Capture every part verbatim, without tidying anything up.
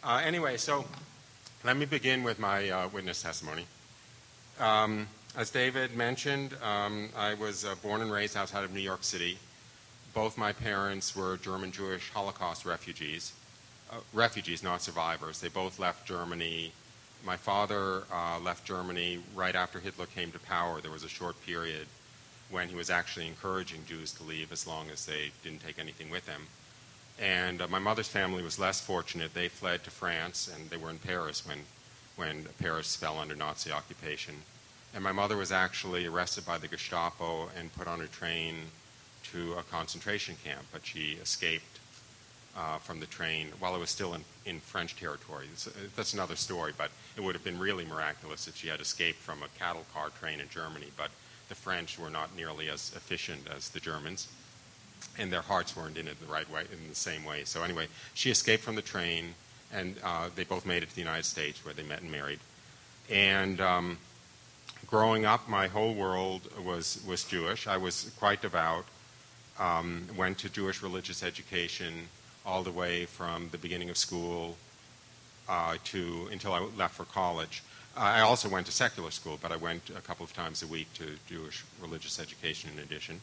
Uh, anyway, so let me begin with my uh, witness testimony. Um, as David mentioned, um, I was uh, born and raised outside of New York City. Both my parents were German Jewish Holocaust refugees. Uh, refugees, not survivors. They both left Germany. My father uh, left Germany right after Hitler came to power. There was a short period when he was actually encouraging Jews to leave as long as they didn't take anything with them. And uh, my mother's family was less fortunate. They fled to France, and they were in Paris when, when Paris fell under Nazi occupation. And my mother was actually arrested by the Gestapo and put on a train to a concentration camp, but she escaped uh, from the train while it was still in, in French territory. That's, that's another story, but it would have been really miraculous if she had escaped from a cattle car train in Germany. But the French were not nearly as efficient as the Germans, and their hearts weren't in it the right way, in the same way. So anyway, she escaped from the train, and uh, they both made it to the United States, where they met and married. And um, growing up, my whole world was, was Jewish. I was quite devout, um, went to Jewish religious education all the way from the beginning of school uh, to until I left for college. Uh, I also went to secular school, but I went a couple of times a week to Jewish religious education in addition.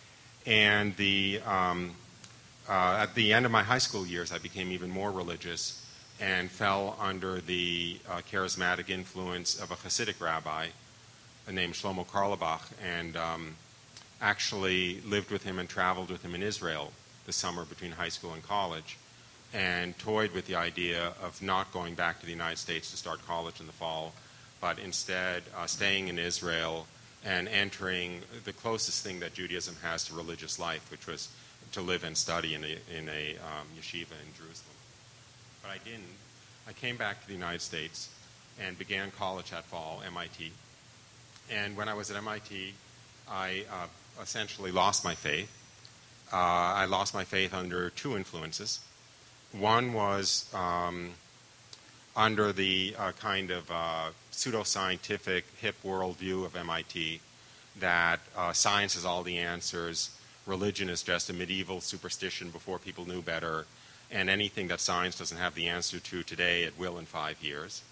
And the, um, uh, at the end of my high school years, I became even more religious and fell under the uh, charismatic influence of a Hasidic rabbi named Shlomo Karlebach, and um, actually lived with him and traveled with him in Israel the summer between high school and college, and toyed with the idea of not going back to the United States to start college in the fall, but instead uh, staying in Israel and entering the closest thing that Judaism has to religious life, which was to live and study in a, in a um, yeshiva in Jerusalem. But I didn't. I came back to the United States and began college that fall, M I T. And when I was at M I T, I uh, essentially lost my faith. Uh, I lost my faith under two influences. One was um, under the uh, kind of uh, pseudoscientific, hip worldview of M I T that uh, science is all the answers, religion is just a medieval superstition before people knew better, and anything that science doesn't have the answer to today, it will in five years.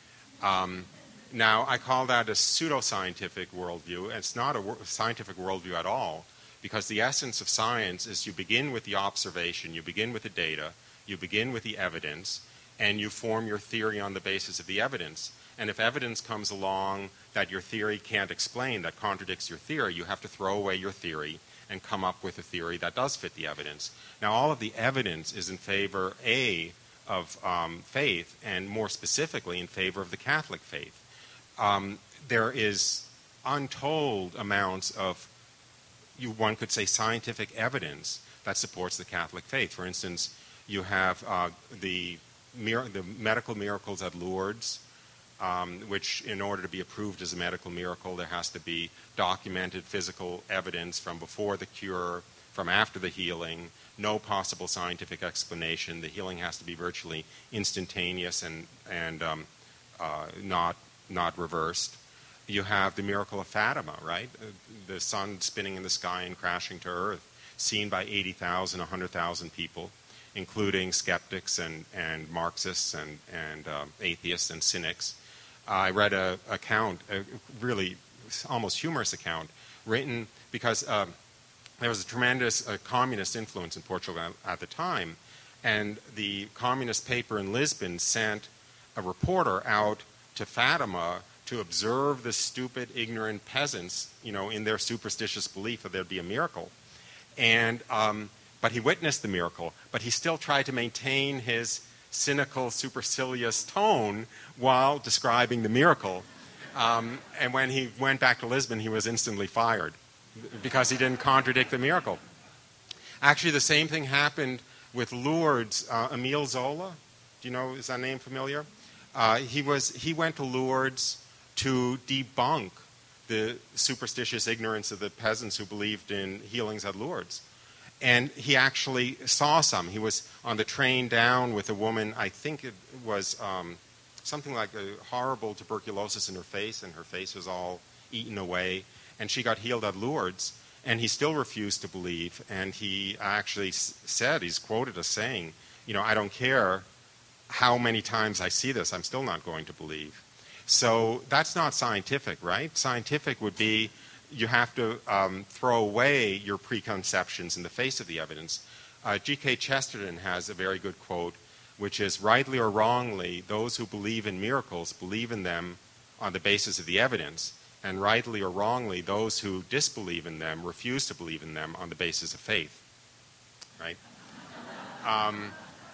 Um, now, I call that a pseudoscientific worldview. It's not a wor- scientific worldview at all, because the essence of science is you begin with the observation, you begin with the data, you begin with the evidence, and you form your theory on the basis of the evidence. And if evidence comes along that your theory can't explain, that contradicts your theory, you have to throw away your theory and come up with a theory that does fit the evidence. Now, all of the evidence is in favor, A, of um, faith, and more specifically in favor of the Catholic faith. Um, there is untold amounts of, you, one could say, scientific evidence that supports the Catholic faith. For instance, you have uh, the Mir- the medical miracles at Lourdes, um, which in order to be approved as a medical miracle, there has to be documented physical evidence from before the cure, from after the healing, no possible scientific explanation. The healing has to be virtually instantaneous and, and um, uh, not, not reversed. You have the miracle of Fatima, right? The sun spinning in the sky and crashing to earth, seen by eighty thousand, one hundred thousand people, including skeptics and, and Marxists and, and uh, atheists and cynics. Uh, I read an account, a really almost humorous account, written because uh, there was a tremendous uh, communist influence in Portugal at, at the time, and the communist paper in Lisbon sent a reporter out to Fatima to observe the stupid, ignorant peasants, you know, in their superstitious belief that there'd be a miracle. And um, But he witnessed the miracle, but he still tried to maintain his cynical, supercilious tone while describing the miracle. Um, and when he went back to Lisbon, he was instantly fired because he didn't contradict the miracle. Actually, the same thing happened with Lourdes. Uh, Emile Zola, do you know, is that name familiar? Uh, he was he went to Lourdes to debunk the superstitious ignorance of the peasants who believed in healings at Lourdes. And he actually saw some. He was on the train down with a woman, I think it was um, something like a horrible tuberculosis in her face, and her face was all eaten away. And she got healed at Lourdes, and he still refused to believe. And he actually s- said, he's quoted as saying, you know, I don't care how many times I see this, I'm still not going to believe. So that's not scientific, right? Scientific would be you have to um, throw away your preconceptions in the face of the evidence. Uh, G K Chesterton has a very good quote, which is, rightly or wrongly, those who believe in miracles believe in them on the basis of the evidence, and rightly or wrongly, those who disbelieve in them refuse to believe in them on the basis of faith, right? Um,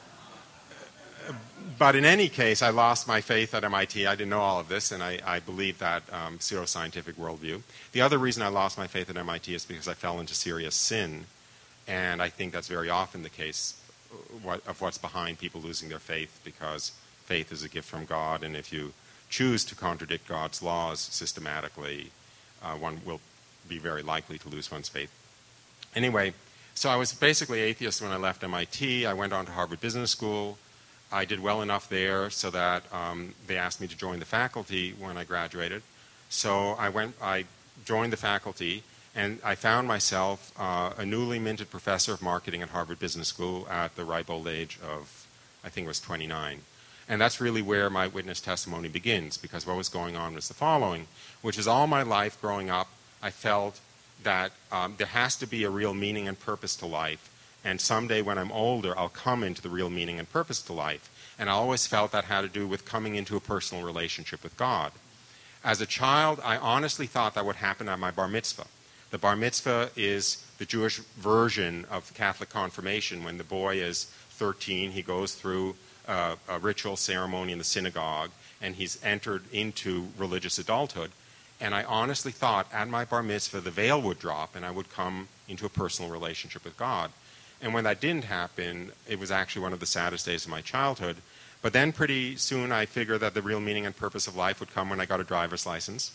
but in any case, I lost my faith at M I T. I didn't know all of this, and I, I believe that um, pseudoscientific worldview. The other reason I lost my faith at M I T is because I fell into serious sin, and I think that's very often the case what, of what's behind people losing their faith, because faith is a gift from God, and if you choose to contradict God's laws systematically, uh, one will be very likely to lose one's faith. Anyway, so I was basically atheist when I left M I T. I went on to Harvard Business School. I did well enough there so that um, they asked me to join the faculty when I graduated. So I went, I joined the faculty, and I found myself uh, a newly minted professor of marketing at Harvard Business School at the ripe old age of, I think it was twenty-nine. And that's really where my witness testimony begins, because what was going on was the following, which is all my life growing up, I felt that um, there has to be a real meaning and purpose to life. And someday when I'm older, I'll come into the real meaning and purpose to life. And I always felt that had to do with coming into a personal relationship with God. As a child, I honestly thought that would happen at my bar mitzvah. The bar mitzvah is the Jewish version of Catholic confirmation. When the boy is thirteen, he goes through uh, a ritual ceremony in the synagogue, and he's entered into religious adulthood. And I honestly thought at my bar mitzvah the veil would drop and I would come into a personal relationship with God. And when that didn't happen, it was actually one of the saddest days of my childhood. But then pretty soon I figured that the real meaning and purpose of life would come when I got a driver's license.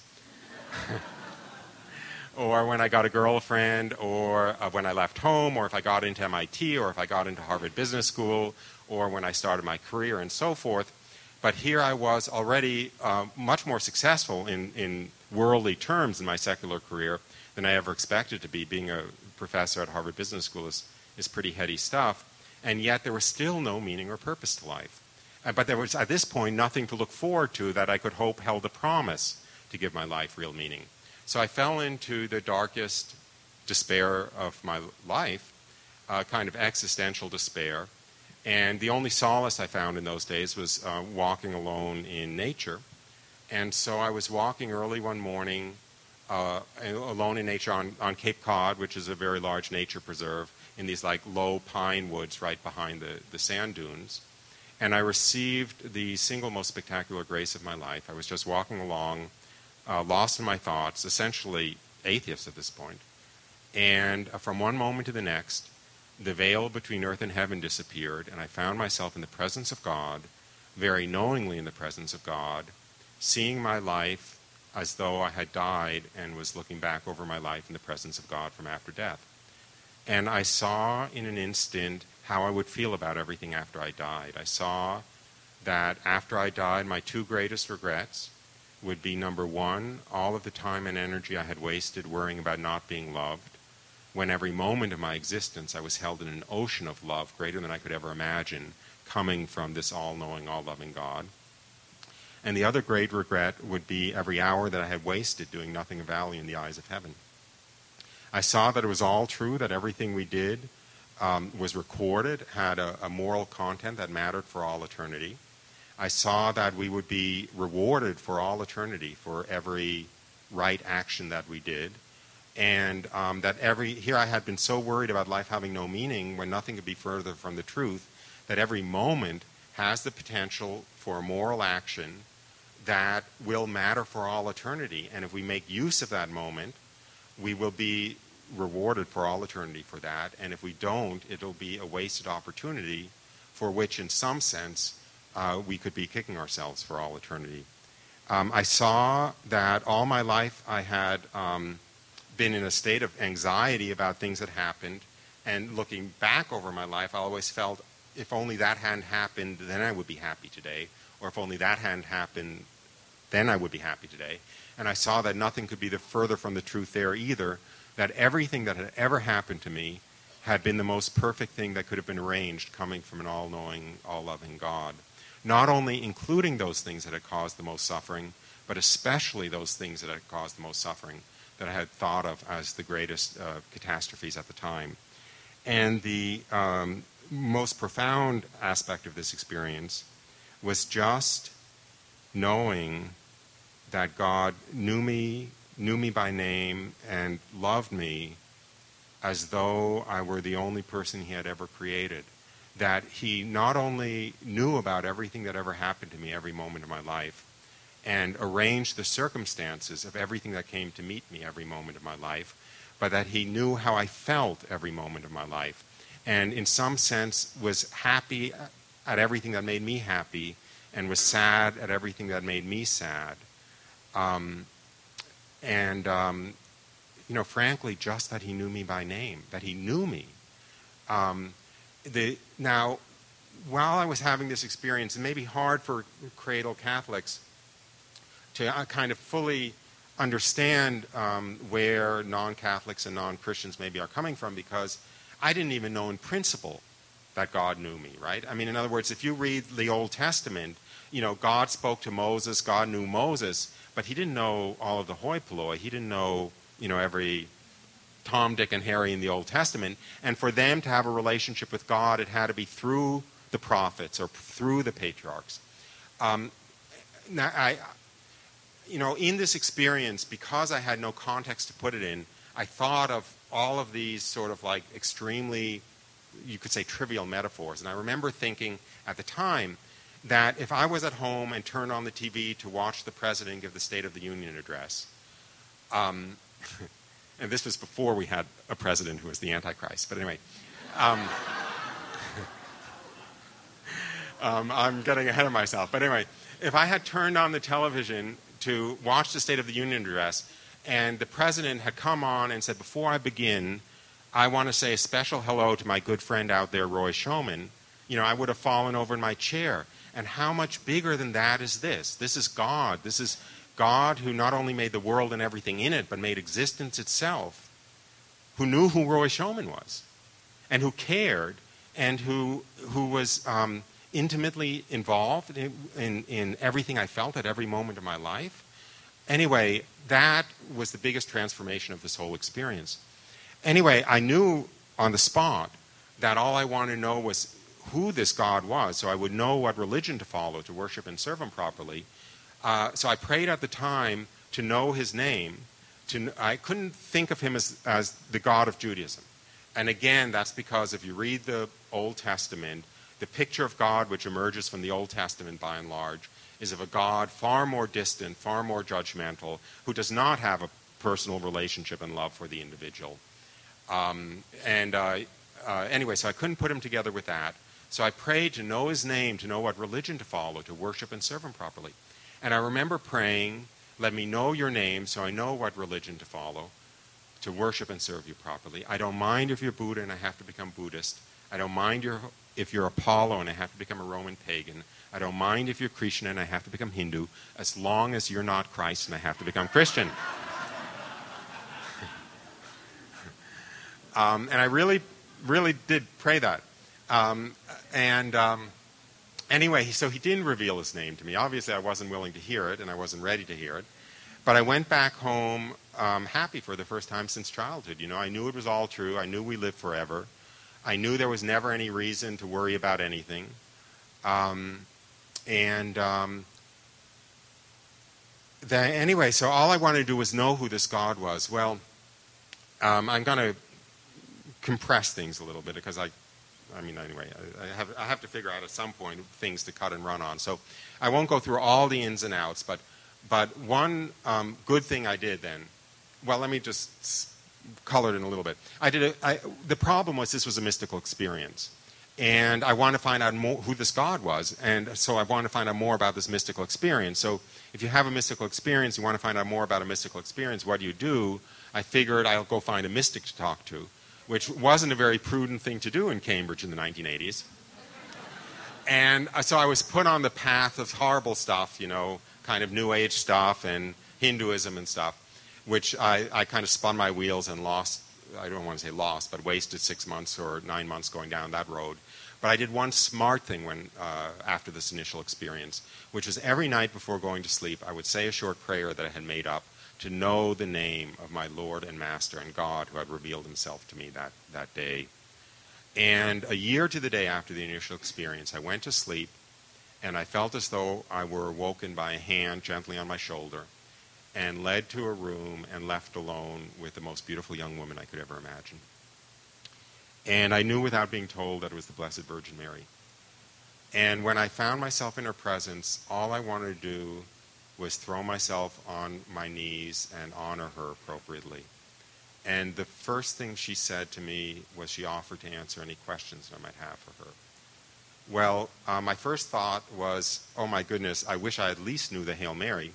Or when I got a girlfriend, or uh, when I left home, or if I got into M I T, or if I got into Harvard Business School, or when I started my career and so forth. But here I was already uh, much more successful in, in worldly terms in my secular career than I ever expected to be. Being a professor at Harvard Business School is, is pretty heady stuff. And yet there was still no meaning or purpose to life. Uh, but there was, at this point, nothing to look forward to that I could hope held a promise to give my life real meaning. So I fell into the darkest despair of my life, uh, kind of existential despair. And the only solace I found in those days was uh, walking alone in nature. And so I was walking early one morning, uh, alone in nature on, on Cape Cod, which is a very large nature preserve, in these like low pine woods right behind the, the sand dunes. And I received the single most spectacular grace of my life. I was just walking along, uh, lost in my thoughts, essentially atheist at this point. And uh, from one moment to the next, the veil between earth and heaven disappeared, and I found myself in the presence of God, very knowingly in the presence of God, seeing my life as though I had died and was looking back over my life in the presence of God from after death. And I saw in an instant how I would feel about everything after I died. I saw that after I died, my two greatest regrets would be, number one, all of the time and energy I had wasted worrying about not being loved, when every moment of my existence I was held in an ocean of love greater than I could ever imagine, coming from this all-knowing, all-loving God. And the other great regret would be every hour that I had wasted doing nothing of value in the eyes of heaven. I saw that it was all true, that everything we did um, was recorded, had a, a moral content that mattered for all eternity. I saw that we would be rewarded for all eternity for every right action that we did. And um, that every, here I had been so worried about life having no meaning when nothing could be further from the truth, that every moment has the potential for a moral action that will matter for all eternity. And if we make use of that moment, we will be rewarded for all eternity for that. And if we don't, it'll be a wasted opportunity for which, in some sense, uh, we could be kicking ourselves for all eternity. Um, I saw that all my life I had um, been in a state of anxiety about things that happened, and looking back over my life, I always felt if only that hadn't happened, then I would be happy today, or if only that hadn't happened, then I would be happy today. And I saw that nothing could be the further from the truth there either, that everything that had ever happened to me had been the most perfect thing that could have been arranged, coming from an all-knowing, all-loving God. not only including those things that had caused the most suffering, but especially those things that had caused the most suffering that I had thought of as the greatest uh, catastrophes at the time. And the um, most profound aspect of this experience was just knowing that God knew me, knew me by name, and loved me as though I were the only person he had ever created. That he not only knew about everything that ever happened to me every moment of my life, and arranged the circumstances of everything that came to meet me every moment of my life, but that he knew how I felt every moment of my life, and in some sense was happy at everything that made me happy, and was sad at everything that made me sad. Um, and, um, you know, frankly, just that he knew me by name, that he knew me. Um, the, now, while I was having this experience, it may be hard for cradle Catholics to uh, kind of fully understand um, where non-Catholics and non-Christians maybe are coming from, because I didn't even know in principle that God knew me, right? I mean, in other words, if you read the Old Testament, you know, God spoke to Moses, God knew Moses, but he didn't know all of the hoi polloi. He didn't know, you know, every Tom, Dick, and Harry in the Old Testament. And for them to have a relationship with God, it had to be through the prophets or through the patriarchs. Um, now, I... You know, in this experience, because I had no context to put it in, I thought of all of these sort of like extremely, you could say, trivial metaphors. And I remember thinking at the time that if I was at home and turned on the T V to watch the president give the State of the Union address, um, and this was before we had a president who was the Antichrist, but anyway, um, um, I'm getting ahead of myself. But anyway, if I had turned on the television to watch the State of the Union address, and the president had come on and said, before I begin, I want to say a special hello to my good friend out there, Roy Schoeman, you know, I would have fallen over in my chair. And how much bigger than that is this? This is God. This is God who not only made the world and everything in it, but made existence itself, who knew who Roy Schoeman was, and who cared, and who, who was um, intimately involved in, in, in everything I felt at every moment of my life. Anyway, that was the biggest transformation of this whole experience. Anyway, I knew on the spot that all I wanted to know was who this God was, so I would know what religion to follow to worship and serve him properly. Uh, so I prayed at the time to know his name. To, I couldn't think of him as, as the God of Judaism. And again, that's because if you read the Old Testament, the picture of God which emerges from the Old Testament, by and large, is of a God far more distant, far more judgmental, who does not have a personal relationship and love for the individual. Um, and uh, uh, anyway, so I couldn't put him together with that. So I prayed to know his name, to know what religion to follow, to worship and serve him properly. And I remember praying, let me know your name so I know what religion to follow, to worship and serve you properly. I don't mind if you're Buddha and I have to become Buddhist. I don't mind your, if you're Apollo and I have to become a Roman pagan. I don't mind if you're Krishna and I have to become Hindu, as long as you're not Christ and I have to become Christian. um, and I really, really did pray that. Um, and um, anyway, so he didn't reveal his name to me. Obviously, I wasn't willing to hear it, and I wasn't ready to hear it. But I went back home um, happy for the first time since childhood. You know, I knew it was all true. I knew we lived forever. I knew there was never any reason to worry about anything. Um, and um, the, anyway, so all I wanted to do was know who this God was. Well, um, I'm going to compress things a little bit because I, I mean, anyway, I, I, have, I have to figure out at some point things to cut and run on. So I won't go through all the ins and outs, but, but one um, good thing I did then, well, let me just color it in a little bit. I did a, I, the problem was this was a mystical experience. And I wanted to find out more who this God was. And so I wanted to find out more about this mystical experience. So if you have a mystical experience, you want to find out more about a mystical experience, what do you do? I figured I'll go find a mystic to talk to, which wasn't a very prudent thing to do in Cambridge in the nineteen eighties. And so I was put on the path of horrible stuff, you know, kind of New Age stuff and Hinduism and stuff, which I, I kind of spun my wheels and lost I don't want to say lost, but wasted six months or nine months going down that road. But I did one smart thing when uh, after this initial experience, which was every night before going to sleep, I would say a short prayer that I had made up to know the name of my Lord and Master and God who had revealed himself to me that, that day. And a year to the day after the initial experience, I went to sleep, and I felt as though I were woken by a hand gently on my shoulder and led to a room and left alone with the most beautiful young woman I could ever imagine. And I knew without being told that it was the Blessed Virgin Mary. And when I found myself in her presence, all I wanted to do was throw myself on my knees and honor her appropriately. And the first thing she said to me was she offered to answer any questions I might have for her. Well, uh, my first thought was, oh my goodness, I wish I at least knew the Hail Mary.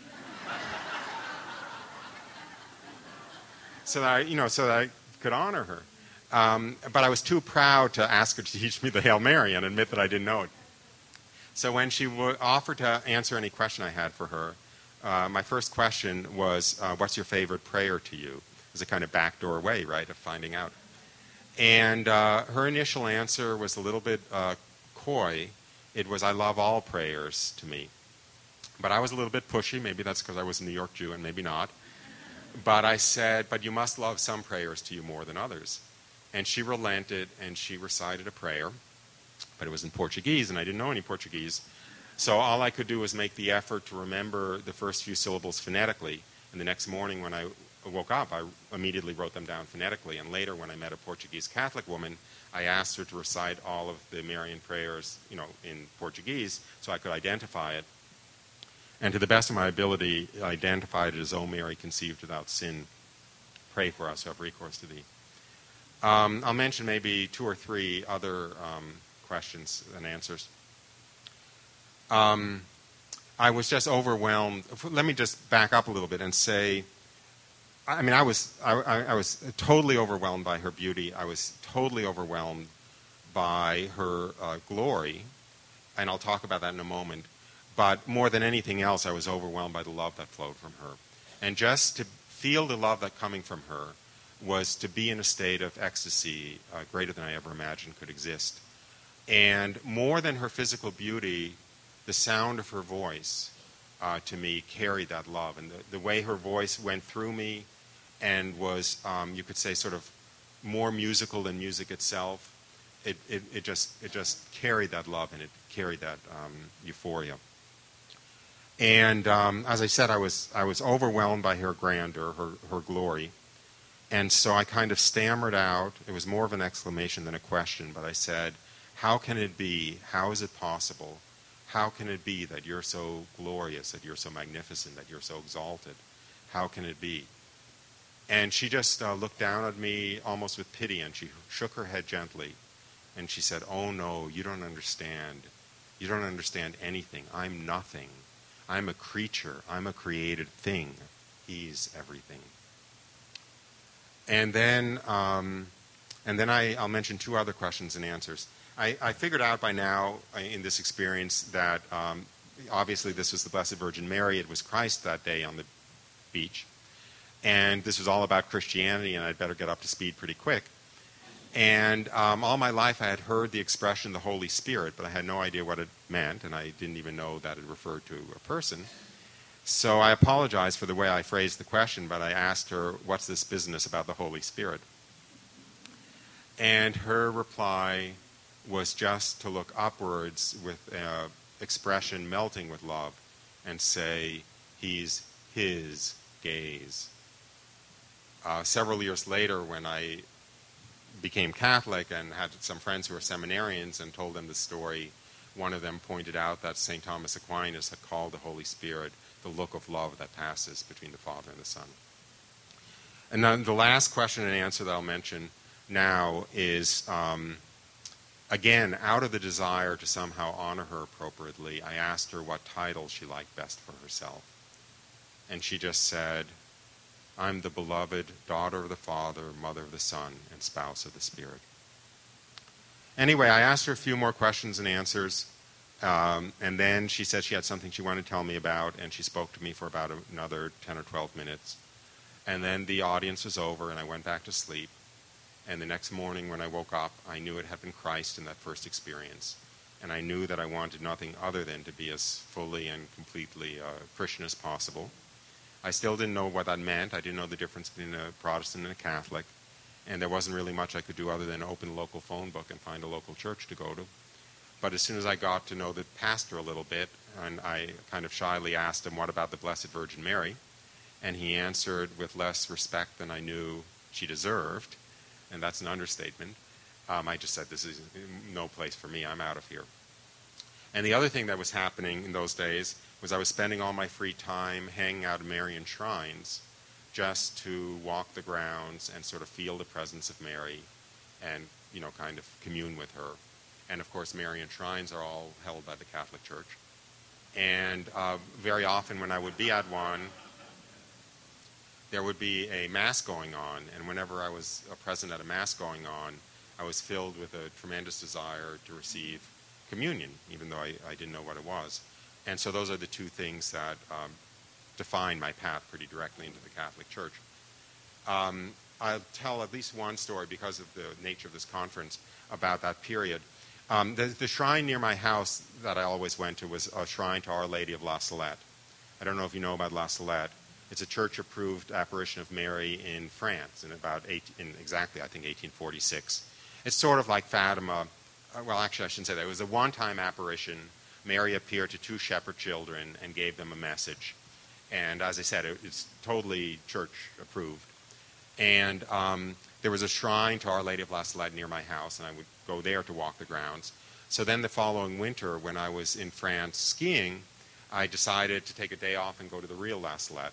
so that I, you know, so that I could honor her. Um, but I was too proud to ask her to teach me the Hail Mary and admit that I didn't know it. So when she w- offered to answer any question I had for her, uh, my first question was, uh, what's your favorite prayer to you? It was a kind of backdoor way, right, of finding out. And uh, her initial answer was a little bit uh, coy. It was, I love all prayers to me. But I was a little bit pushy. Maybe that's because I was a New York Jew and maybe not. But I said, but you must love some prayers to you more than others. And she relented, and she recited a prayer, but it was in Portuguese, and I didn't know any Portuguese. So all I could do was make the effort to remember the first few syllables phonetically. And the next morning when I woke up, I immediately wrote them down phonetically. And later, when I met a Portuguese Catholic woman, I asked her to recite all of the Marian prayers, you know, in Portuguese, so I could identify it. And to the best of my ability, I identified it as, O Mary, conceived without sin. Pray for us who have recourse to thee. Um, I'll mention maybe two or three other um, questions and answers. Um, I was just overwhelmed. Let me just back up a little bit and say, I mean, I was I, I was totally overwhelmed by her beauty. I was totally overwhelmed by her uh, glory, and I'll talk about that in a moment. But more than anything else, I was overwhelmed by the love that flowed from her, and just to feel the love that coming from her was to be in a state of ecstasy uh, greater than I ever imagined could exist. And more than her physical beauty, the sound of her voice, uh, to me, carried that love. And the, the way her voice went through me and was, um, you could say, sort of more musical than music itself, it, it, it, just, it just carried that love and it carried that um, euphoria. And um, as I said, I was, I was overwhelmed by her grandeur, her, her glory. And so I kind of stammered out. It was more of an exclamation than a question, but I said, how can it be? How is it possible? How can it be that you're so glorious, that you're so magnificent, that you're so exalted? How can it be? And she just uh, looked down at me almost with pity, and she shook her head gently. And she said, oh no, you don't understand. You don't understand anything. I'm nothing. I'm a creature. I'm a created thing. He's everything. And then, um, and then I, I'll mention two other questions and answers. I, I figured out by now uh, in this experience that um, obviously this was the Blessed Virgin Mary. It was Christ that day on the beach. And this was all about Christianity, and I'd better get up to speed pretty quick. And um, all my life I had heard the expression the Holy Spirit, but I had no idea what it meant, and I didn't even know that it referred to a person. So I apologize for the way I phrased the question, but I asked her, what's this business about the Holy Spirit? And her reply was just to look upwards with an expression melting with love and say, he's his gaze. Uh, several years later, when I became Catholic and had some friends who were seminarians and told them the story, one of them pointed out that Saint Thomas Aquinas had called the Holy Spirit the look of love that passes between the Father and the Son. And then the last question and answer that I'll mention now is, um, again, out of the desire to somehow honor her appropriately, I asked her what title she liked best for herself. And she just said, I'm the beloved daughter of the Father, mother of the Son, and spouse of the Spirit. Anyway, I asked her a few more questions and answers. Um, and then she said she had something she wanted to tell me about, and she spoke to me for about a, another ten or twelve minutes. And then the audience was over, and I went back to sleep. And the next morning when I woke up, I knew it had been Christ in that first experience. And I knew that I wanted nothing other than to be as fully and completely uh, Christian as possible. I still didn't know what that meant. I didn't know the difference between a Protestant and a Catholic. And there wasn't really much I could do other than open a local phone book and find a local church to go to. But as soon as I got to know the pastor a little bit, and I kind of shyly asked him, what about the Blessed Virgin Mary? And he answered with less respect than I knew she deserved, and that's an understatement. Um, I just said, this is no place for me, I'm out of here. And the other thing that was happening in those days was I was spending all my free time hanging out at Marian shrines just to walk the grounds and sort of feel the presence of Mary and, you know, kind of commune with her. And of course, Marian shrines are all held by the Catholic Church. And uh, very often when I would be at one, there would be a Mass going on. And whenever I was present at a Mass going on, I was filled with a tremendous desire to receive communion, even though I, I didn't know what it was. And so those are the two things that um, define my path pretty directly into the Catholic Church. Um, I'll tell at least one story because of the nature of this conference about that period. Um, the, the shrine near my house that I always went to was a shrine to Our Lady of La Salette. I don't know if you know about La Salette. It's a church-approved apparition of Mary in France in about eight, in exactly, I think, eighteen forty-six. It's sort of like Fatima. Uh, well, actually, I shouldn't say that. It was a one-time apparition. Mary appeared to two shepherd children and gave them a message. And as I said, it, it's totally church-approved. And um, there was a shrine to Our Lady of La Salette near my house, and I would go there to walk the grounds. So then the following winter, when I was in France skiing, I decided to take a day off and go to the real La Salette.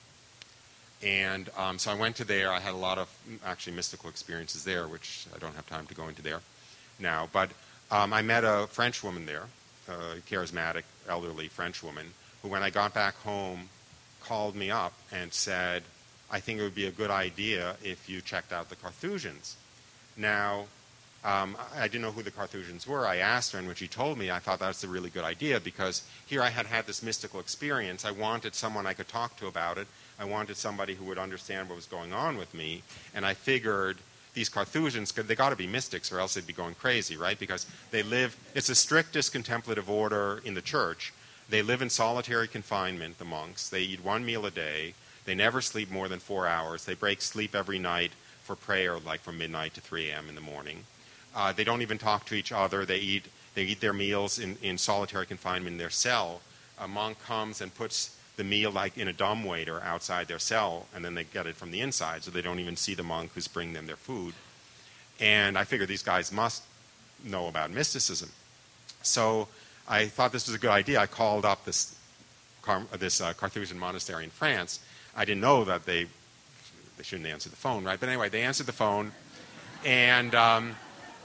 And um, so I went to there. I had a lot of actually mystical experiences there, which I don't have time to go into there now. But um, I met a French woman there, a charismatic, elderly French woman, who when I got back home called me up and said, I think it would be a good idea if you checked out the Carthusians. Now, um, I didn't know who the Carthusians were. I asked her, and when she told me, I thought that's a really good idea because here I had had this mystical experience. I wanted someone I could talk to about it. I wanted somebody who would understand what was going on with me, and I figured these Carthusians, they got to be mystics or else they'd be going crazy, right? Because they live, it's the strictest contemplative order in the church. They live in solitary confinement, the monks. They eat one meal a day. They never sleep more than four hours. They break sleep every night for prayer, like from midnight to three a.m. in the morning. Uh, they don't even talk to each other. They eat, they eat their meals in, in solitary confinement in their cell. A monk comes and puts the meal like in a dumbwaiter outside their cell, and then they get it from the inside, so they don't even see the monk who's bringing them their food. And I figured these guys must know about mysticism. So I thought this was a good idea. I called up this, Car- this uh, Carthusian monastery in France. I didn't know that they, they shouldn't answer the phone, right? But anyway, they answered the phone, and um,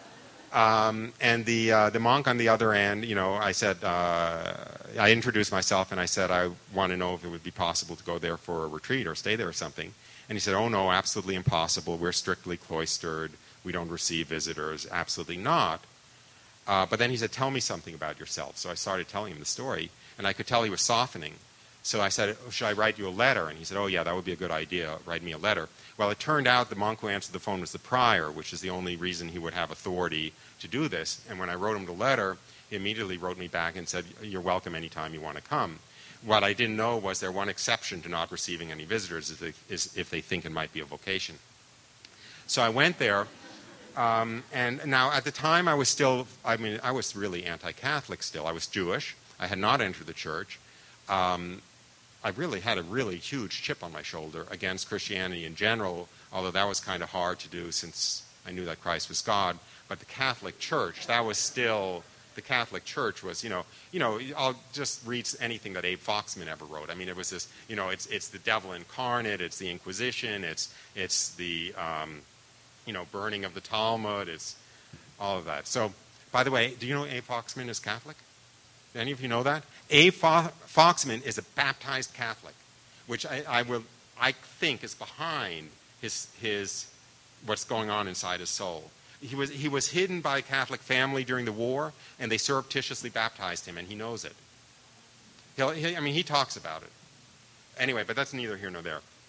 um, and the uh, the monk on the other end, you know, I said, uh, I introduced myself, and I said, I want to know if it would be possible to go there for a retreat or stay there or something. And he said, oh, no, absolutely impossible. We're strictly cloistered. We don't receive visitors. Absolutely not. Uh, but then he said, tell me something about yourself. So I started telling him the story, and I could tell he was softening. So I said, oh, should I write you a letter? And he said, oh, yeah, that would be a good idea. Write me a letter. Well, it turned out the monk who answered the phone was the prior, which is the only reason he would have authority to do this. And when I wrote him the letter, he immediately wrote me back and said, you're welcome anytime you want to come. What I didn't know was there one exception to not receiving any visitors is, they, is if they think it might be a vocation. So I went there. Um, and now, at the time, I was still, I mean, I was really anti-Catholic still. I was Jewish. I had not entered the church. Um, I really had a really huge chip on my shoulder against Christianity in general, although that was kind of hard to do since I knew that Christ was God. But the Catholic Church, that was still, the Catholic Church was, you know, you know, I'll just read anything that Abe Foxman ever wrote. I mean, it was this, you know, it's it's the devil incarnate, it's the Inquisition, it's it's the, um, you know, burning of the Talmud, it's all of that. So, by the way, do you know Abe Foxman is Catholic? Do any of you know that? Abe Fo- Foxman is a baptized Catholic, which I, I will, I think is behind his his what's going on inside his soul. He was he was hidden by a Catholic family during the war, and they surreptitiously baptized him, and he knows it. He'll, he, I mean, he talks about it. Anyway, but that's neither here nor there.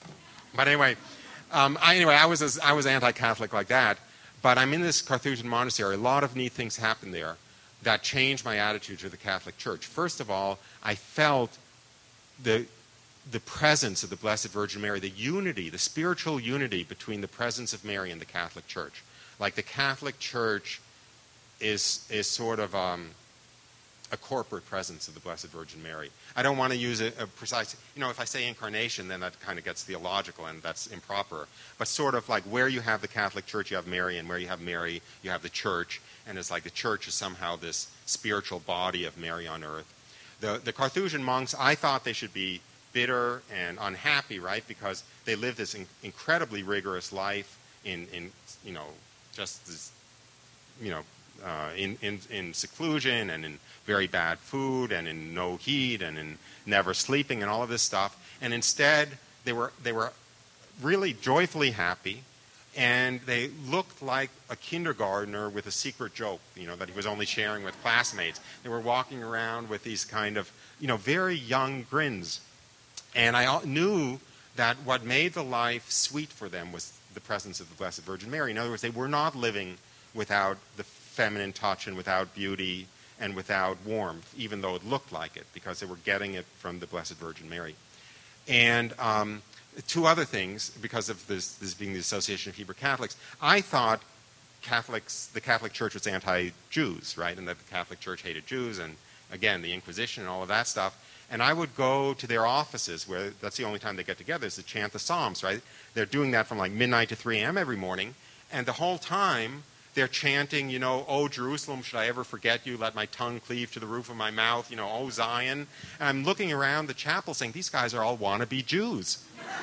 But anyway, um, I, anyway, I was as, I was anti-Catholic like that. But I'm in this Carthusian monastery. A lot of neat things happen there that changed my attitude to the Catholic Church. First of all, I felt the the presence of the Blessed Virgin Mary, the unity, the spiritual unity between the presence of Mary and the Catholic Church. Like the Catholic Church is is sort of um, a corporate presence of the Blessed Virgin Mary. I don't want to use a, a precise, you know, if I say incarnation, then that kind of gets theological and that's improper. But sort of like where you have the Catholic Church, you have Mary, and where you have Mary, you have the Church, and it's like the Church is somehow this spiritual body of Mary on earth. The, the Carthusian monks, I thought they should be bitter and unhappy, right, because they live this in, incredibly rigorous life in, in, you know, just this, you know, uh, in, in, in seclusion and in very bad food and in no heat and in never sleeping and all of this stuff. And instead, they were, they were really joyfully happy, and they looked like a kindergartner with a secret joke, you know, that he was only sharing with classmates. They were walking around with these kind of, you know, very young grins. And I knew that what made the life sweet for them was the presence of the Blessed Virgin Mary. In other words, they were not living without the feminine touch and without beauty and without warmth, even though it looked like it, because they were getting it from the Blessed Virgin Mary. And um, two other things, because of this, this being the Association of Hebrew Catholics, I thought Catholics, the Catholic Church was anti-Jews, right, and that the Catholic Church hated Jews, and again, the Inquisition and all of that stuff. And I would go to their offices, where that's the only time they get together, is to chant the Psalms, right? They're doing that from like midnight to three a.m. every morning, and the whole time they're chanting, you know, "Oh, Jerusalem, should I ever forget you? Let my tongue cleave to the roof of my mouth," you know, "Oh, Zion." And I'm looking around the chapel saying, these guys are all wannabe Jews.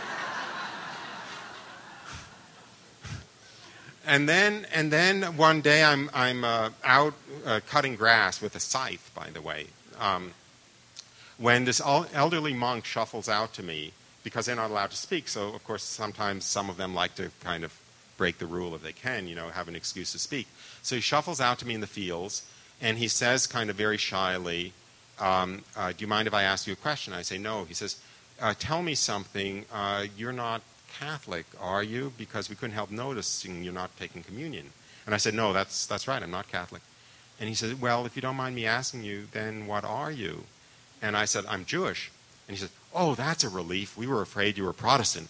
And then, and then one day I'm, I'm uh, out uh, cutting grass with a scythe, by the way, um, when this elderly monk shuffles out to me, because they're not allowed to speak. So, of course, sometimes some of them like to kind of break the rule if they can, you know, have an excuse to speak. So he shuffles out to me in the fields, and he says kind of very shyly, um, uh, do you mind if I ask you a question? I say, no. He says, uh, tell me something. Uh, you're not Catholic, are you? Because we couldn't help noticing you're not taking communion. And I said, no, that's, that's right, I'm not Catholic. And he said, well, if you don't mind me asking you, then what are you? And I said, I'm Jewish. And he said, oh, that's a relief. We were afraid you were Protestant.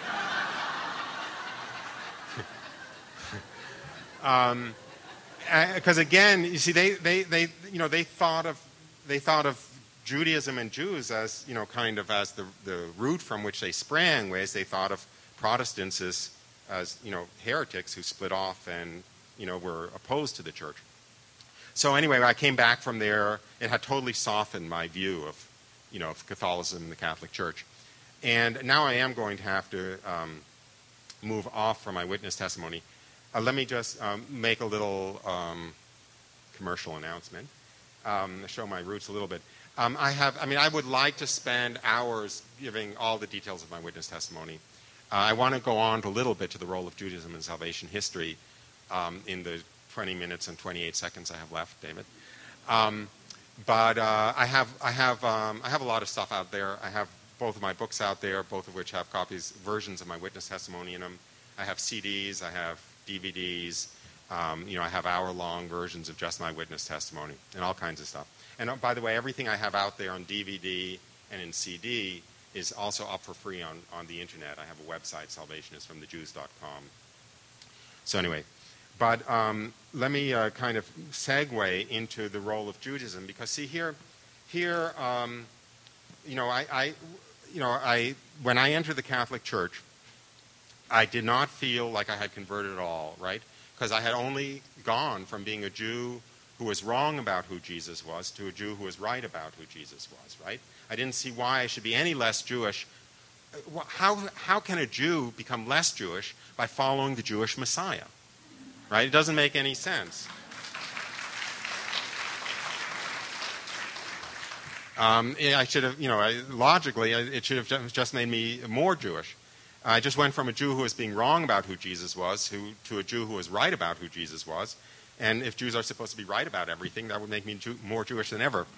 um, because again, you see, they, they, they, you know, they thought of, they thought of Judaism and Jews as, you know, kind of as the, the root from which they sprang, whereas they thought of Protestants as, as, you know, heretics who split off and, you know, were opposed to the church. So anyway, I came back from there. It had totally softened my view of, you know, of Catholicism and the Catholic Church. And now I am going to have to um, move off from my witness testimony. Uh, let me just um, make a little um, commercial announcement, um, show my roots a little bit. Um, I have, I mean, I would like to spend hours giving all the details of my witness testimony. Uh, I want to go on a little bit to the role of Judaism in salvation history um, in the twenty minutes and twenty-eight seconds I have left, David. Um, but uh, I have, I have, um, I have a lot of stuff out there. I have both of my books out there, both of which have copies, versions of my witness testimony in them. I have C Ds, I have D V Ds. Um, you know, I have hour-long versions of just my witness testimony and all kinds of stuff. And uh, by the way, everything I have out there on D V D and in C D is also up for free on, on the internet. I have a website, salvationist from the jews dot com. So anyway, but um, let me uh, kind of segue into the role of Judaism, because see here, here, um, you know, I, I, you know, I when I entered the Catholic Church, I did not feel like I had converted at all, right? Because I had only gone from being a Jew who was wrong about who Jesus was to a Jew who was right about who Jesus was, right? I didn't see why I should be any less Jewish. How, how can a Jew become less Jewish by following the Jewish Messiah, right? It doesn't make any sense. Um, I should have, you know, I, logically, it should have just made me more Jewish. I just went from a Jew who was being wrong about who Jesus was who, to a Jew who was right about who Jesus was. And if Jews are supposed to be right about everything, that would make me Jew, more Jewish than ever.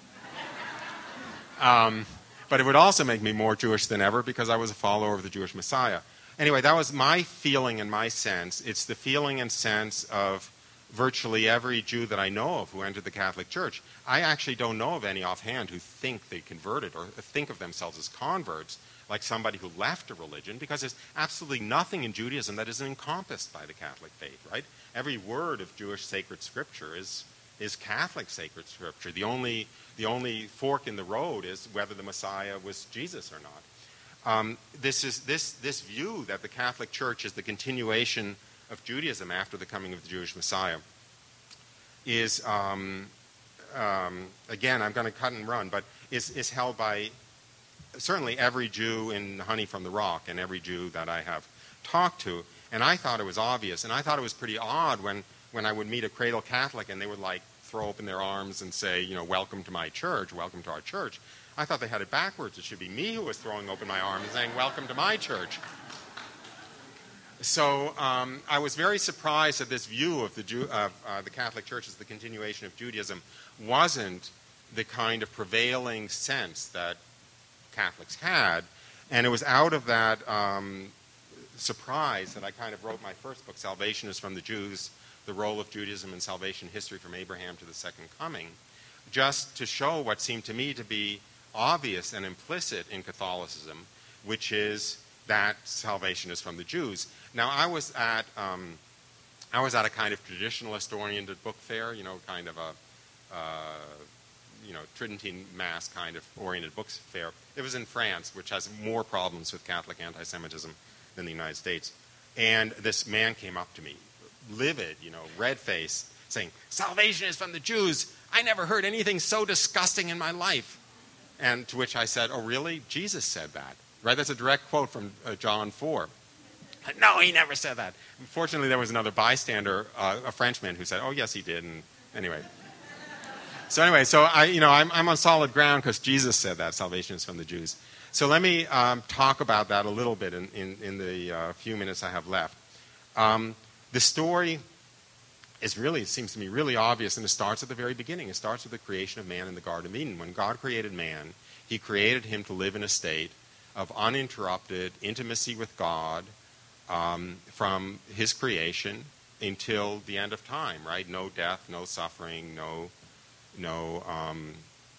Um, but it would also make me more Jewish than ever because I was a follower of the Jewish Messiah. anyway, that was my feeling and my sense. It's the feeling and sense of virtually every Jew that I know of who entered the Catholic Church. I actually don't know of any offhand who think they converted or think of themselves as converts, like somebody who left a religion, because there's absolutely nothing in Judaism that isn't encompassed by the Catholic faith, right? Every word of Jewish sacred scripture is is Catholic sacred scripture. The only the only fork in the road is whether the Messiah was Jesus or not. Um, this is this this view that the Catholic Church is the continuation of Judaism after the coming of the Jewish Messiah is um, um, again, I'm going to cut and run, but is is held by certainly every Jew in Honey from the Rock and every Jew that I have talked to. And I thought it was obvious, and I thought it was pretty odd when, when I would meet a cradle Catholic and they would like throw open their arms and say, you know, welcome to my church, welcome to our church. I thought they had it backwards. It should be me who was throwing open my arms and saying, welcome to my church. So um, I was very surprised that this view of the, Jew, of, uh, the Catholic Church as the continuation of Judaism wasn't the kind of prevailing sense that Catholics had. And it was out of that um, surprise that I kind of wrote my first book, Salvation is from the Jews, The Role of Judaism in Salvation History from Abraham to the Second Coming, just to show what seemed to me to be obvious and implicit in Catholicism, which is that salvation is from the Jews. Now, I was at um, I was at a kind of traditionalist-oriented book fair, you know, kind of a uh, you know Tridentine Mass kind of oriented books fair. It was in France, which has more problems with Catholic anti-Semitism than the United States. And this man came up to me, livid, you know, red-faced, saying, "Salvation is from the Jews. I never heard anything so disgusting in my life." And to which I said, "Oh, really? Jesus said that." Right? That's a direct quote from uh, John four. No, he never said that. Fortunately, there was another bystander, uh, a Frenchman, who said, "Oh, yes, he did." And anyway. So anyway, so I, you know, I'm, I'm on solid ground because Jesus said that salvation is from the Jews. So let me um, talk about that a little bit in, in, in the uh, few minutes I have left. Um, the story is really, it seems to me, really obvious, and it starts at the very beginning. It starts with the creation of man in the Garden of Eden. When God created man, he created him to live in a state of uninterrupted intimacy with God um, from his creation until the end of time, right? No death, no suffering, no no um,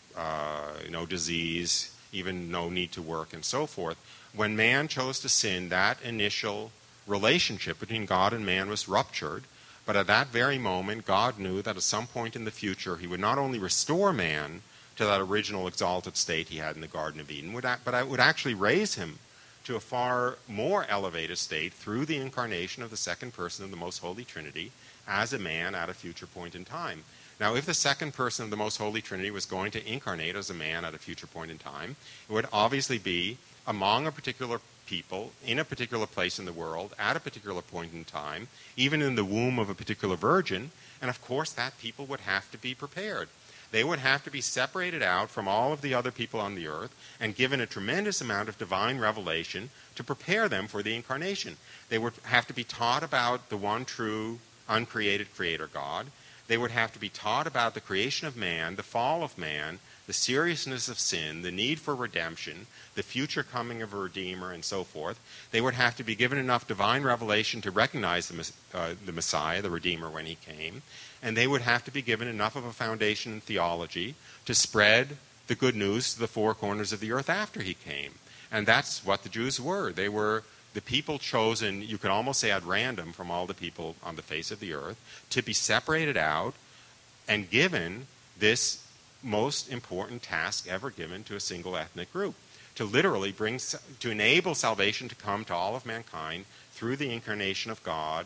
uh, no disease, even no need to work, and so forth. When man chose to sin, that initial relationship between God and man was ruptured, but at that very moment, God knew that at some point in the future, he would not only restore man to that original exalted state he had in the Garden of Eden, but it would actually raise him to a far more elevated state through the incarnation of the second person of the Most Holy Trinity as a man at a future point in time. Now, if the second person of the Most Holy Trinity was going to incarnate as a man at a future point in time, it would obviously be among a particular people, in a particular place in the world, at a particular point in time, even in the womb of a particular virgin, and of course that people would have to be prepared. They would have to be separated out from all of the other people on the earth and given a tremendous amount of divine revelation to prepare them for the incarnation. They would have to be taught about the one true, uncreated Creator God. They would have to be taught about the creation of man, the fall of man, the seriousness of sin, the need for redemption, the future coming of a Redeemer, and so forth. They would have to be given enough divine revelation to recognize the, uh, the Messiah, the Redeemer, when he came. And they would have to be given enough of a foundation in theology to spread the good news to the four corners of the earth after he came. And that's what the Jews were. They were the people chosen, you could almost say at random, from all the people on the face of the earth, to be separated out and given this most important task ever given to a single ethnic group, to literally bring, to enable salvation to come to all of mankind through the incarnation of God,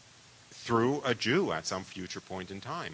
through a Jew at some future point in time.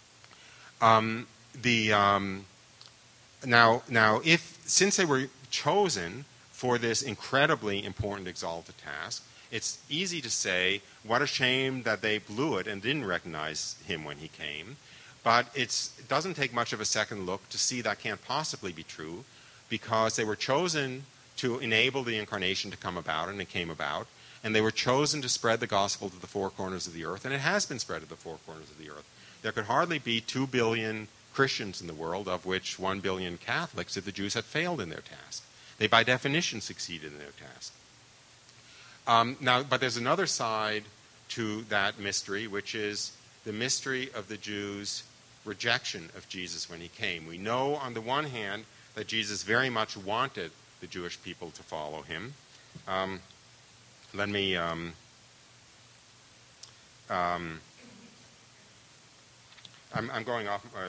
Um, the um, now, now, if since they were chosen for this incredibly important exalted task, it's easy to say, what a shame that they blew it and didn't recognize him when he came. But it's, it doesn't take much of a second look to see that can't possibly be true, because they were chosen to enable the incarnation to come about, and it came about. And they were chosen to spread the gospel to the four corners of the earth, and it has been spread to the four corners of the earth. There could hardly be two billion Christians in the world, of which one billion Catholics, if the Jews had failed in their task. They, by definition, succeeded in their task. Um, now, but there's another side to that mystery, which is the mystery of the Jews' rejection of Jesus when he came. We know, on the one hand, that Jesus very much wanted the Jewish people to follow him. Um, let me um, um, I'm, I'm going off uh,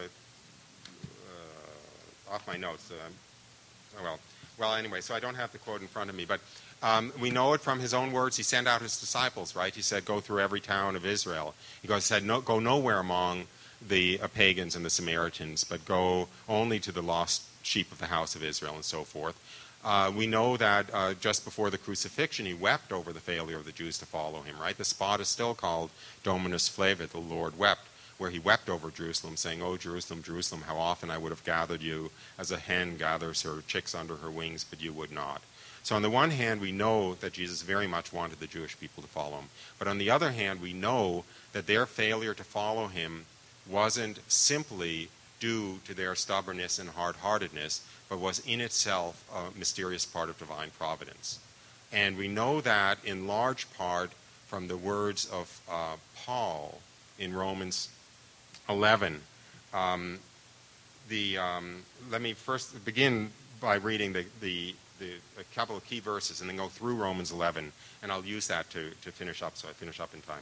uh, off my notes. Uh, oh, well, well, anyway, so I don't have the quote in front of me, but um, we know it from his own words. He sent out his disciples, right? He said, "Go through every town of Israel." He goes, said, no, "Go nowhere among the uh, pagans and the Samaritans, but go only to the lost sheep of the house of Israel," and so forth. Uh, we know that uh, just before the crucifixion, he wept over the failure of the Jews to follow him, right? The spot is still called Dominus Flevit, the Lord wept, where he wept over Jerusalem, saying, "Oh, Jerusalem, Jerusalem, how often I would have gathered you as a hen gathers her chicks under her wings, but you would not." So on the one hand, we know that Jesus very much wanted the Jewish people to follow him. But on the other hand, we know that their failure to follow him wasn't simply due to their stubbornness and hard-heartedness, but was in itself a mysterious part of divine providence. And we know that in large part from the words of uh, Paul in Romans eleven. Um, the, um, let me first begin by reading the, the, the a couple of key verses and then go through Romans eleven, and I'll use that to, to finish up, so I finish up in time.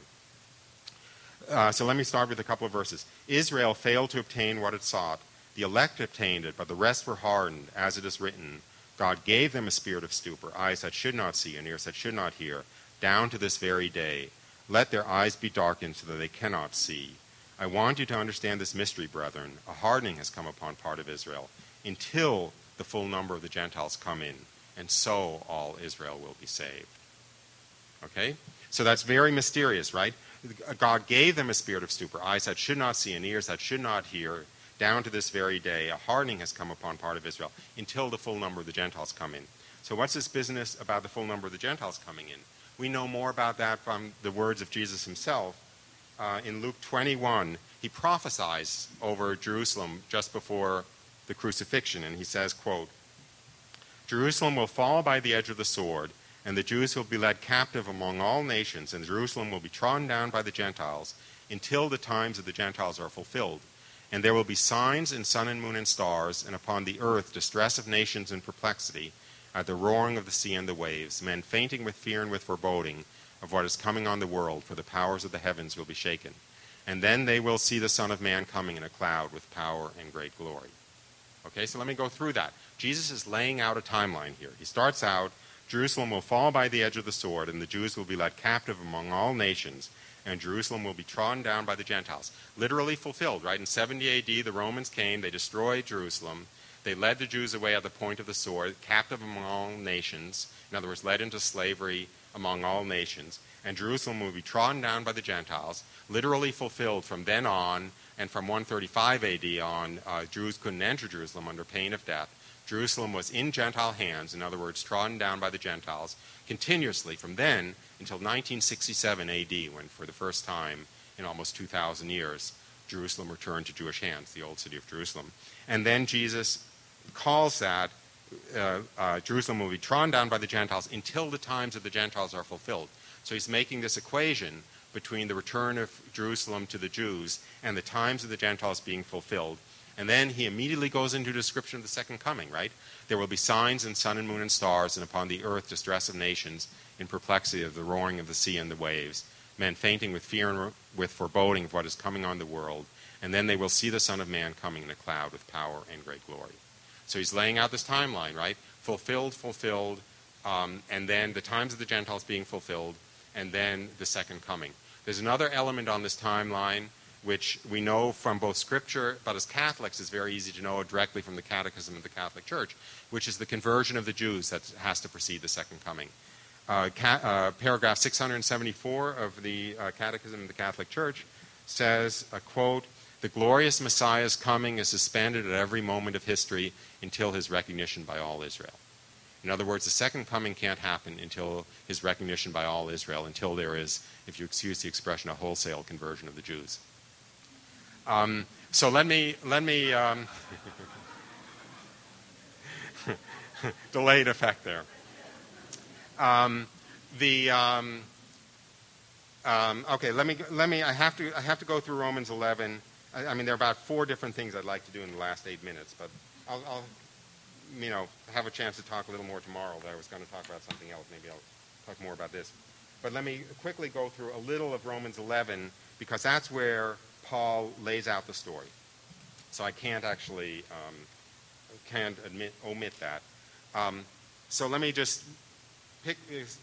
Uh, so let me start with a couple of verses. "Israel failed to obtain what it sought. The elect obtained it, but the rest were hardened, as it is written, God gave them a spirit of stupor, eyes that should not see and ears that should not hear, down to this very day. Let their eyes be darkened so that they cannot see. I want you to understand this mystery, brethren. A hardening has come upon part of Israel, until the full number of the Gentiles come in, and so all Israel will be saved." Okay? So that's very mysterious, right? God gave them a spirit of stupor, eyes that should not see and ears that should not hear, down to this very day. A hardening has come upon part of Israel, until the full number of the Gentiles come in. So what's this business about the full number of the Gentiles coming in? We know more about that from the words of Jesus himself. Uh, in Luke twenty-one, he prophesies over Jerusalem just before the crucifixion, and he says, quote, "Jerusalem will fall by the edge of the sword, and the Jews will be led captive among all nations, and Jerusalem will be trodden down by the Gentiles, until the times of the Gentiles are fulfilled. And there will be signs in sun and moon and stars, and upon the earth distress of nations and perplexity, at the roaring of the sea and the waves, men fainting with fear and with foreboding of what is coming on the world, for the powers of the heavens will be shaken. And then they will see the Son of Man coming in a cloud with power and great glory." Okay, so let me go through that. Jesus is laying out a timeline here. He starts out, Jerusalem will fall by the edge of the sword, and the Jews will be led captive among all nations, and Jerusalem will be trodden down by the Gentiles. Literally fulfilled, right? In seventy A D, the Romans came, they destroyed Jerusalem, they led the Jews away at the point of the sword, captive among all nations, in other words, led into slavery among all nations, and Jerusalem will be trodden down by the Gentiles, literally fulfilled from then on, and from one thirty-five A D on, uh, Jews couldn't enter Jerusalem under pain of death. Jerusalem was in Gentile hands, in other words, trodden down by the Gentiles, continuously from then until nineteen sixty-seven A D, when for the first time in almost two thousand years, Jerusalem returned to Jewish hands, the old city of Jerusalem. And then Jesus calls that uh, uh, Jerusalem will be trodden down by the Gentiles until the times of the Gentiles are fulfilled. So he's making this equation between the return of Jerusalem to the Jews and the times of the Gentiles being fulfilled. And then he immediately goes into a description of the second coming, right? There will be signs in sun and moon and stars, and upon the earth distress of nations, in perplexity of the roaring of the sea and the waves, men fainting with fear and with foreboding of what is coming on the world. And then they will see the Son of Man coming in a cloud with power and great glory. So he's laying out this timeline, right? Fulfilled, fulfilled, um, and then the times of the Gentiles being fulfilled, and then the second coming. There's another element on this timeline which we know from both Scripture, but as Catholics is very easy to know directly from the Catechism of the Catholic Church, which is the conversion of the Jews that has to precede the second coming. Uh, ca- uh, paragraph six hundred seventy-four of the uh, Catechism of the Catholic Church says, uh, quote, "The glorious Messiah's coming is suspended at every moment of history until his recognition by all Israel." In other words, the second coming can't happen until his recognition by all Israel, until there is, if you excuse the expression, a wholesale conversion of the Jews. Um, so let me, let me, um, delayed effect there. Um, the um, um, okay. Let me let me. I have to I have to go through Romans eleven. I, I mean, there are about four different things I'd like to do in the last eight minutes, but I'll, I'll you know have a chance to talk a little more tomorrow. That I was going to talk about something else. Maybe I'll talk more about this. But let me quickly go through a little of Romans eleven because that's where Paul lays out the story. So I can't actually um, can't admit omit that. Um, so let me just pick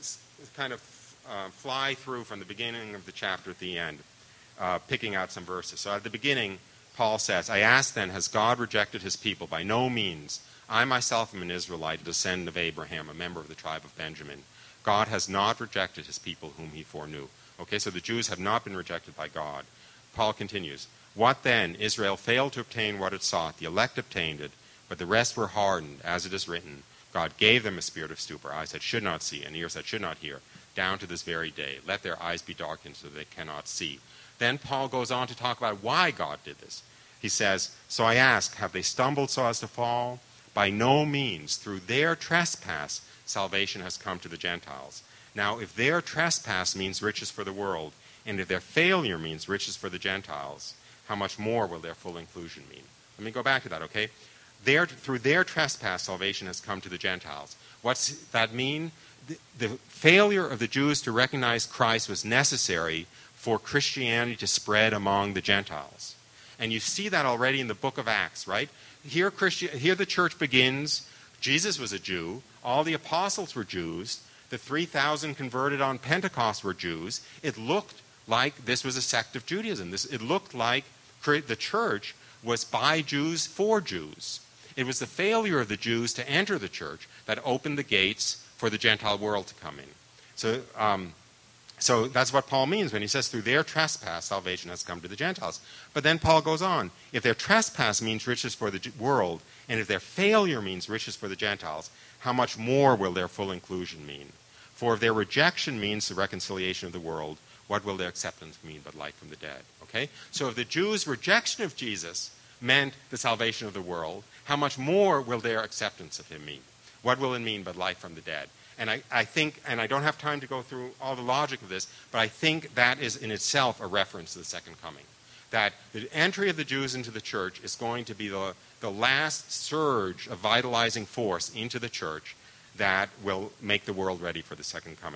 kind of uh, fly through from the beginning of the chapter at the end, uh, picking out some verses. So at the beginning, Paul says, "I ask then, has God rejected his people? By no means. I myself am an Israelite, a descendant of Abraham, a member of the tribe of Benjamin. God has not rejected his people whom he foreknew." Okay, so the Jews have not been rejected by God. Paul continues, "What then? Israel failed to obtain what it sought. The elect obtained it, but the rest were hardened, as it is written. God gave them a spirit of stupor, eyes that should not see, and ears that should not hear, down to this very day. Let their eyes be darkened so that they cannot see." Then Paul goes on to talk about why God did this. He says, "So I ask, have they stumbled so as to fall? By no means. Through their trespass, salvation has come to the Gentiles." Now, if their trespass means riches for the world, and if their failure means riches for the Gentiles, how much more will their full inclusion mean? Let me go back to that, okay? Their, through their trespass, salvation has come to the Gentiles. What's that mean? The, the failure of the Jews to recognize Christ was necessary for Christianity to spread among the Gentiles. And you see that already in the book of Acts, right? Here, Christi- here the church begins. Jesus was a Jew. All the apostles were Jews. The three thousand converted on Pentecost were Jews. It looked like this was a sect of Judaism. This, it looked like the church was by Jews for Jews. It was the failure of the Jews to enter the church that opened the gates for the Gentile world to come in. So, um, so that's what Paul means when he says, through their trespass, salvation has come to the Gentiles. But then Paul goes on, if their trespass means riches for the world, and if their failure means riches for the Gentiles, how much more will their full inclusion mean? For if their rejection means the reconciliation of the world, what will their acceptance mean but life from the dead? Okay? So if the Jews' rejection of Jesus meant the salvation of the world, how much more will their acceptance of him mean? What will it mean but life from the dead? And I, I think, and I don't have time to go through all the logic of this, but I think that is in itself a reference to the second coming. That the entry of the Jews into the church is going to be the, the last surge of vitalizing force into the church that will make the world ready for the second coming.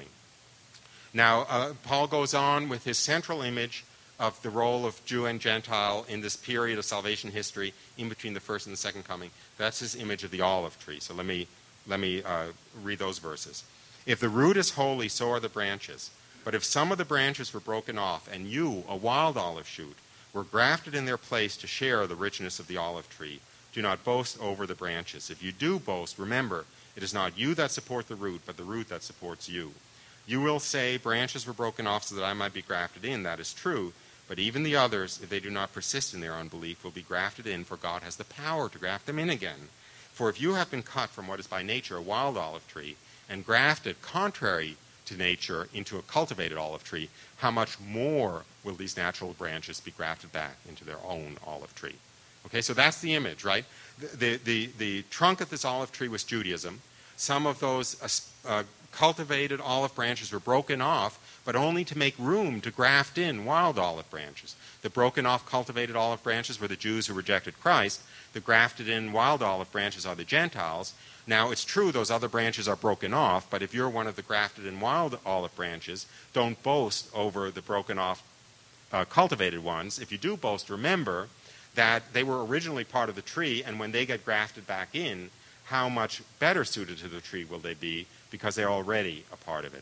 Now, uh, Paul goes on with his central image of the role of Jew and Gentile in this period of salvation history in between the first and the second coming. That's his image of the olive tree. So let me, let me uh, read those verses. "If the root is holy, so are the branches. But if some of the branches were broken off, and you, a wild olive shoot, were grafted in their place to share the richness of the olive tree, do not boast over the branches. If you do boast, remember, it is not you that support the root, but the root that supports you. You will say, branches were broken off so that I might be grafted in. That is true. But even the others, if they do not persist in their unbelief, will be grafted in, for God has the power to graft them in again. For if you have been cut from what is by nature a wild olive tree, and grafted contrary to nature into a cultivated olive tree, how much more will these natural branches be grafted back into their own olive tree?" Okay, so that's the image, right? The, the, the, the trunk of this olive tree was Judaism. Some of those uh, uh, cultivated olive branches were broken off, but only to make room to graft in wild olive branches. The broken off cultivated olive branches were the Jews who rejected Christ. The grafted in wild olive branches are the Gentiles. Now, it's true those other branches are broken off, but if you're one of the grafted in wild olive branches, don't boast over the broken off uh, cultivated ones. If you do boast, remember that they were originally part of the tree, and when they get grafted back in, how much better suited to the tree will they be because they're already a part of it.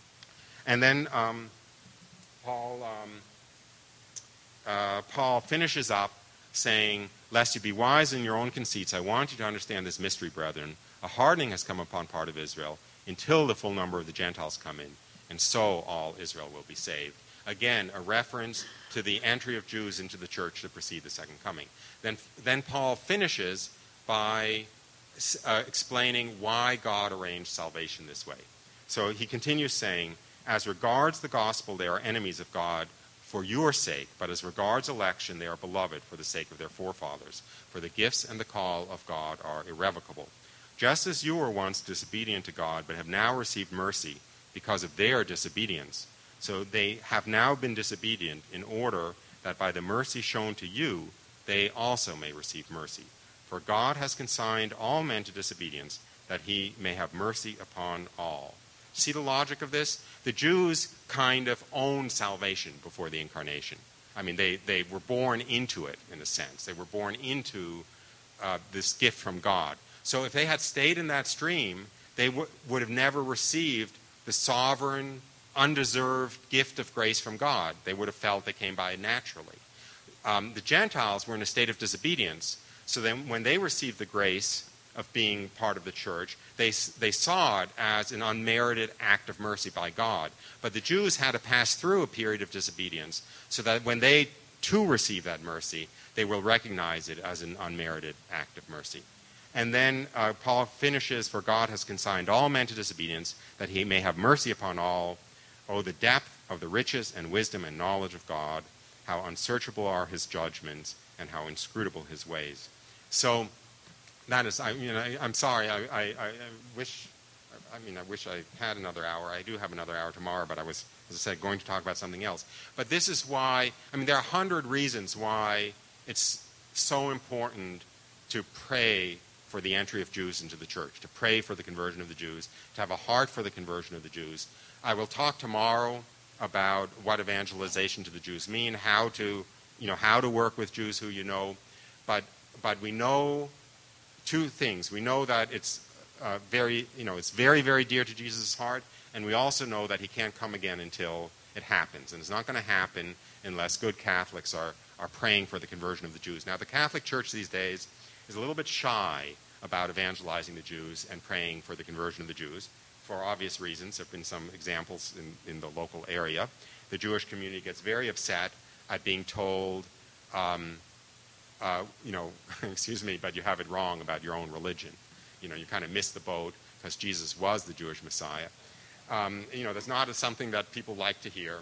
And then um, Paul, um, uh, Paul finishes up saying, "Lest you be wise in your own conceits, I want you to understand this mystery, brethren. A hardening has come upon part of Israel until the full number of the Gentiles come in, and so all Israel will be saved." Again, a reference to the entry of Jews into the church to precede the second coming. Then, then Paul finishes by uh, explaining why God arranged salvation this way. So he continues saying, "As regards the gospel, they are enemies of God for your sake, but as regards election, they are beloved for the sake of their forefathers. For the gifts and the call of God are irrevocable. Just as you were once disobedient to God, but have now received mercy, because of their disobedience. So they have now been disobedient in order that by the mercy shown to you, they also may receive mercy. For God has consigned all men to disobedience, that he may have mercy upon all. See the logic of this? The Jews kind of owned salvation before the incarnation. I mean, they, they were born into it, in a sense. They were born into uh, this gift from God. So if they had stayed in that stream, they w- would have never received the sovereign, undeserved gift of grace from God. They would have felt they came by it naturally. Um, the Gentiles were in a state of disobedience, so then when they received the grace of being part of the church, they, they saw it as an unmerited act of mercy by God. But the Jews had to pass through a period of disobedience so that when they too receive that mercy, they will recognize it as an unmerited act of mercy. And then uh, Paul finishes, for God has consigned all men to disobedience, that he may have mercy upon all. Oh, the depth of the riches and wisdom and knowledge of God, how unsearchable are his judgments and how inscrutable his ways. So that is, I, you know, I, I'm sorry, I, I, I wish, I mean, I wish I had another hour. I do have another hour tomorrow, but I was, as I said, going to talk about something else. But this is why, I mean, there are a hundred reasons why it's so important to pray for the entry of Jews into the church, to pray for the conversion of the Jews, to have a heart for the conversion of the Jews. I will talk tomorrow about what evangelization to the Jews mean, how to, you know, how to work with Jews who you know. But, but we know two things. We know that it's uh, very, you know, it's very, very dear to Jesus' heart, and we also know that he can't come again until it happens. And it's not going to happen unless good Catholics are, are praying for the conversion of the Jews. Now, the Catholic Church these days is a little bit shy about evangelizing the Jews and praying for the conversion of the Jews, for obvious reasons. There have been some examples in, in the local area. The Jewish community gets very upset at being told, um, uh, you know, excuse me, but you have it wrong about your own religion. You know, you kind of missed the boat because Jesus was the Jewish Messiah. Um, you know, that's not a, something that people like to hear.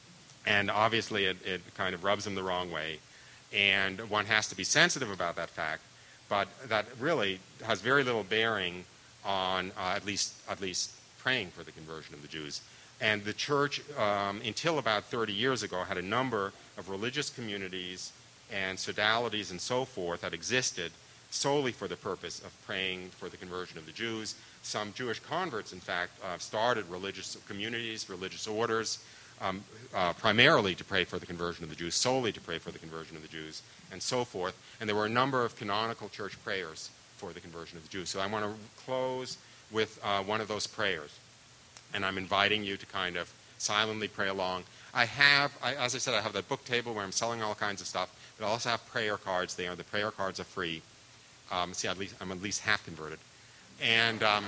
And obviously it, it kind of rubs them the wrong way. And one has to be sensitive about that fact. But that really has very little bearing on uh, at least at least praying for the conversion of the Jews. And the church, um, until about thirty years ago, had a number of religious communities and sodalities and so forth that existed solely for the purpose of praying for the conversion of the Jews. Some Jewish converts, in fact, uh, started religious communities, religious orders, um, uh, primarily to pray for the conversion of the Jews, solely to pray for the conversion of the Jews, and so forth. And there were a number of canonical church prayers for the conversion of the Jews. So I want to close with uh, one of those prayers. And I'm inviting you to kind of silently pray along. I have, I, as I said, I have that book table where I'm selling all kinds of stuff, but I also have prayer cards there. The prayer cards are free. Um, see, at least, I'm at least half converted. And um,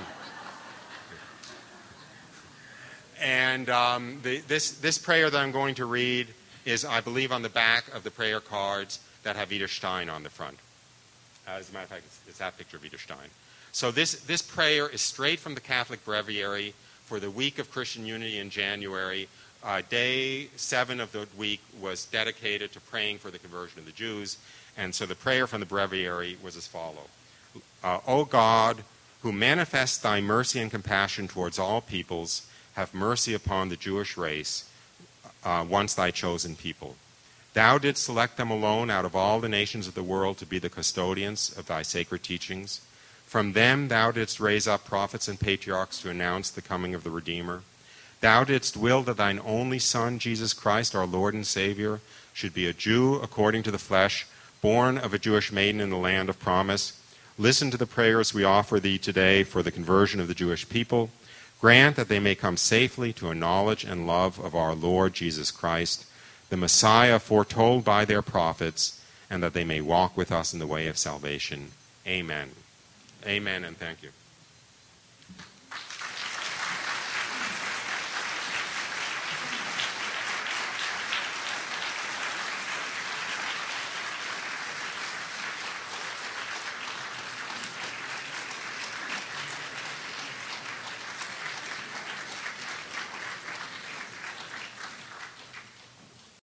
and um, the, this, this prayer that I'm going to read is, I believe, on the back of the prayer cards that have Edith Stein on the front. Uh, as a matter of fact, it's, it's that picture of Edith Stein. So this, this prayer is straight from the Catholic Breviary for the week of Christian Unity in January. Uh, day seven of the week was dedicated to praying for the conversion of the Jews. And so the prayer from the Breviary was as follows. Uh, O God, who manifests thy mercy and compassion towards all peoples, have mercy upon the Jewish race, uh, once thy chosen people. Thou didst select them alone out of all the nations of the world to be the custodians of thy sacred teachings. From them thou didst raise up prophets and patriarchs to announce the coming of the Redeemer. Thou didst will that thine only Son, Jesus Christ, our Lord and Savior, should be a Jew according to the flesh, born of a Jewish maiden in the land of promise. Listen to the prayers we offer thee today for the conversion of the Jewish people. Grant that they may come safely to a knowledge and love of our Lord Jesus Christ, the Messiah foretold by their prophets, and that they may walk with us in the way of salvation. Amen. Amen, and thank you.